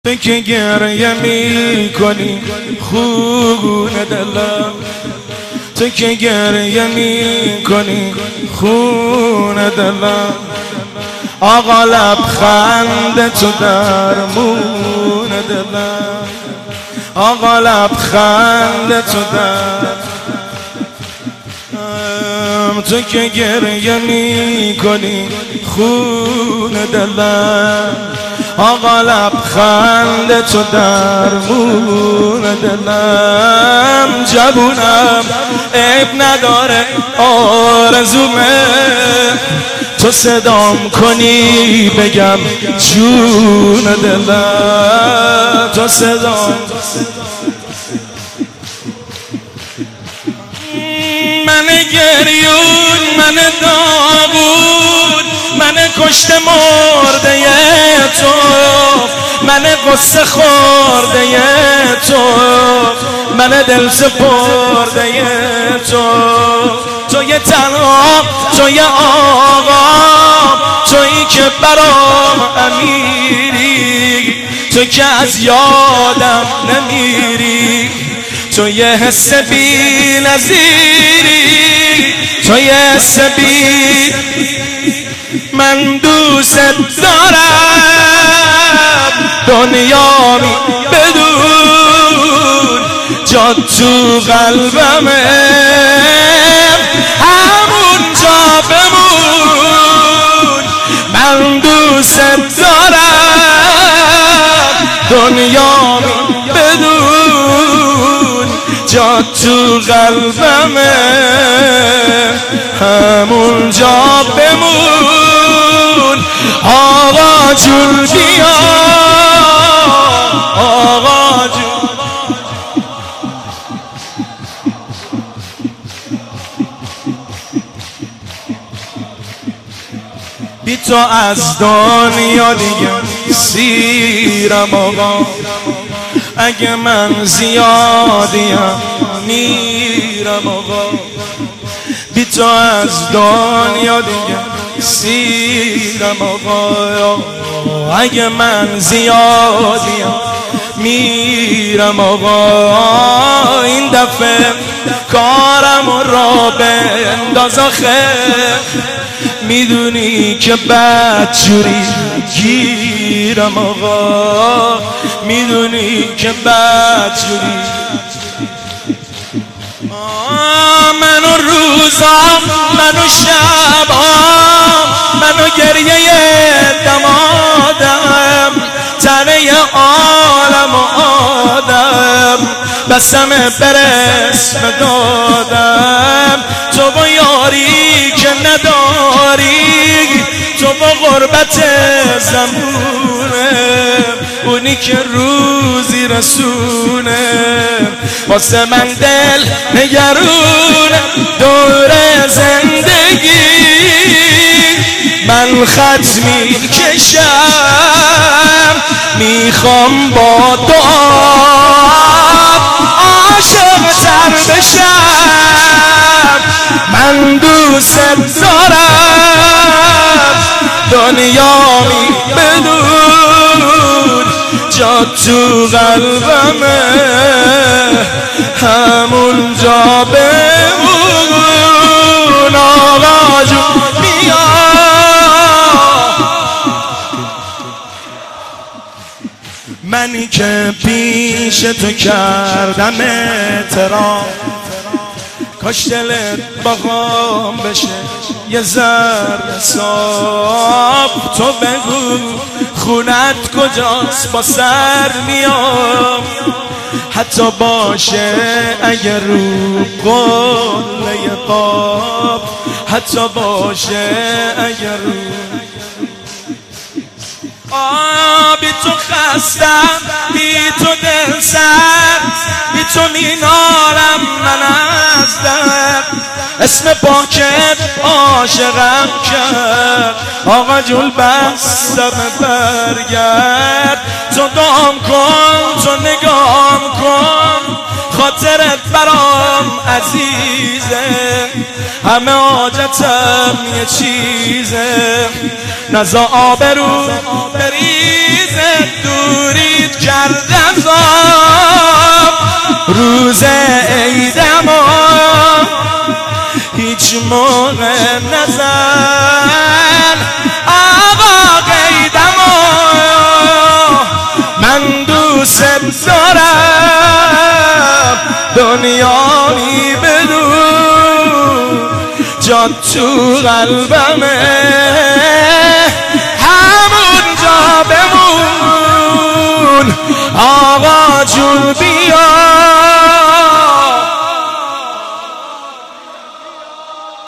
تو که گریه میکنی خون دلم، تو که گریه میکنی خون دلم، آقا لبخند تو درمون دلم، آقا لبخند تو تو که گریه میکنی خون دلم، آقا لبخند تو درمون دلم، جوونم عیب نداره آرزومه، تو صدام کنی بگم جون دلم، تو صدام من گریون، من داغون، من کشته مرده تو، من قصه خورده تو، من دل سپرده تو، توی تنها، توی آقا، تویی که برام امیری، تو که از یادم نمیری، تو یه حس بی نظیری، تو یه حس بی، من دوست دارم دنیا می بدون، جا تو قلبمه همون جا بمون، من دوست دارم دنیا می بدون، جا تو قلبمه همون جا بمون، آقا جون بیا، آقا جون بی تو از دنیا دیگه سیرم آقا، اگه من زیادیم میرم آقا، بی تو از دنیا دیگه سیرم آقا، اگه من زیادیم میرم آقا، این دفعه کارم را بنداز آخه، میدونی که بدجوری گیرم آقا، میدونی که بدجوری، منو روزا، منو شبا، منو گریه دمادم، تنه عالم و آدم، بسم برس بدادم، تو با یاری که نداری، تو با غربت زمونه، اونی که روزی رسونه، واسه من دل نگرونه دور زندگی، من خط میکشم میخوام با دعا عاشق تر بشم، من دوست دارم دنیا می بدون، جا تو قلبمه همون جا بمون، آقا جون بیا، منی که پیش تو کردم اعتراف، کاش دلت باهام بشه یه ذره صاف، تو بگو خونت کجاست با سر میام، حتی باشه اگر رو قله قاب، حتی باشه اگر رو بی تو خستم، بی تو دل سر، بی تو مینارم من از در، اسم پاکت عاشقم کرد، آقا جون بستم برگرد، تو دام کن، تو نگام کن، خاطرت برام عزیزه، همه حاجتم یه چیزه، نزا آبرو بریزه دور نورید کردم روز عیدم هیچ موقع نزن آقا قیدم من دوست دارم دنیایی بدون جات تو قلبمه